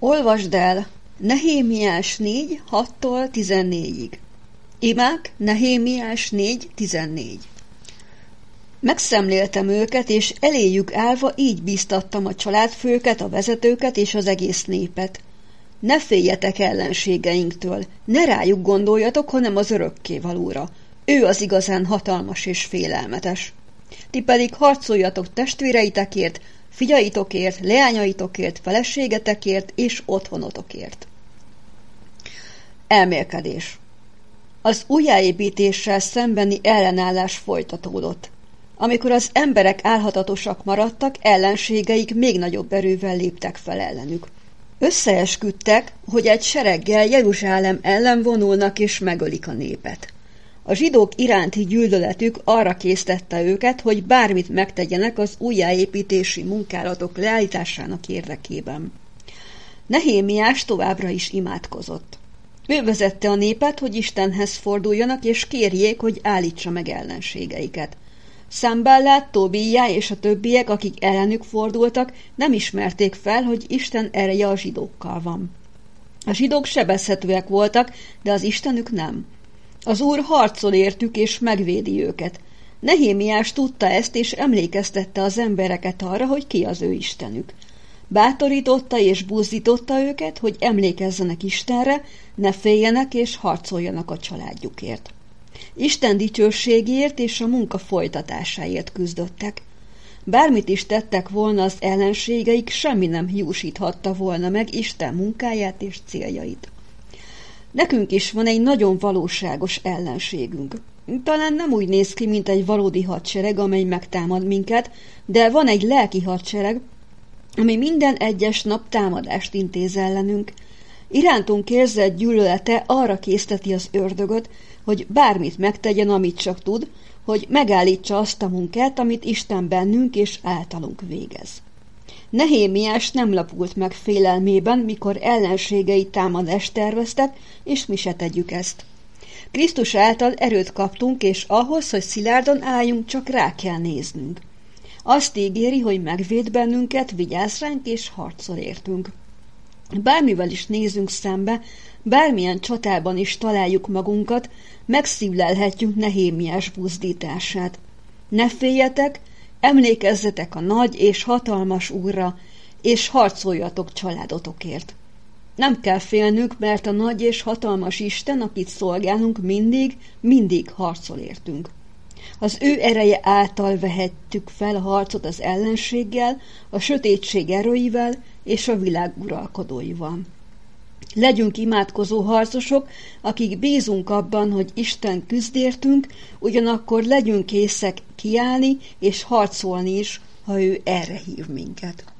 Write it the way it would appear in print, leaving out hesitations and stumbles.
Olvasd el Nehémiás 4, 6-tól 14-ig. Imák Nehémiás 4, 14. Megszemléltem őket, és eléjük állva így bíztattam a családfőket, a vezetőket és az egész népet. Ne féljetek ellenségeinktől, ne rájuk gondoljatok, hanem az örökkévalóra. Ő az igazán hatalmas és félelmetes. Ti pedig harcoljatok testvéreitekért, fiaitokért, leányaitokért, feleségetekért és otthonotokért. Elmélkedés. Az újjáépítéssel szembeni ellenállás folytatódott. Amikor az emberek álhatatosak maradtak, ellenségeik még nagyobb erővel léptek fel ellenük. Összeesküdtek, hogy egy sereggel Jeruzsálem ellen vonulnak és megölik a népet. A zsidók iránti gyűlöletük arra késztette őket, hogy bármit megtegyenek az újjáépítési munkálatok leállításának érdekében. Nehémiás továbbra is imádkozott. Ő vezette a népet, hogy Istenhez forduljanak és kérjék, hogy állítsa meg ellenségeiket. Szanballat, Tóbijá és a többiek, akik ellenük fordultak, nem ismerték fel, hogy Isten ereje a zsidókkal van. A zsidók sebezhetőek voltak, de az Istenük nem. Az Úr harcol értük és megvédi őket. Nehémiás tudta ezt, és emlékeztette az embereket arra, hogy ki az ő Istenük. Bátorította és buzdította őket, hogy emlékezzenek Istenre, ne féljenek és harcoljanak a családjukért. Isten dicsőségért és a munka folytatásáért küzdöttek. Bármit is tettek volna az ellenségeik, semmi nem hiúsíthatta volna meg Isten munkáját és céljait. Nekünk is van egy nagyon valóságos ellenségünk. Talán nem úgy néz ki, mint egy valódi hadsereg, amely megtámad minket, de van egy lelki hadsereg, ami minden egyes nap támadást intéz ellenünk. Irántunk érzett gyűlölete arra készteti az ördögöt, hogy bármit megtegyen, amit csak tud, hogy megállítsa azt a munkát, amit Isten bennünk és általunk végez. Nehémiás nem lapult meg félelmében, mikor ellenségei támadást terveztek, és mi se tegyük ezt. Krisztus által erőt kaptunk, és ahhoz, hogy szilárdan álljunk, csak rá kell néznünk. Azt ígéri, hogy megvéd bennünket, vigyáz ránk és harcol értünk. Bármivel is nézünk szembe, bármilyen csatában is találjuk magunkat, megszívlelhetjük Nehémiás buzdítását. Ne féljetek, emlékezzetek a nagy és hatalmas Úrra, és harcoljatok családotokért. Nem kell félnünk, mert a nagy és hatalmas Isten, akit szolgálunk, mindig harcol értünk. Az ő ereje által vehettük fel a harcot az ellenséggel, a sötétség erőivel és a világ uralkodóival. Legyünk imádkozó harcosok, akik bízunk abban, hogy Isten küzd értünk, ugyanakkor legyünk készek kiállni és harcolni is, ha ő erre hív minket.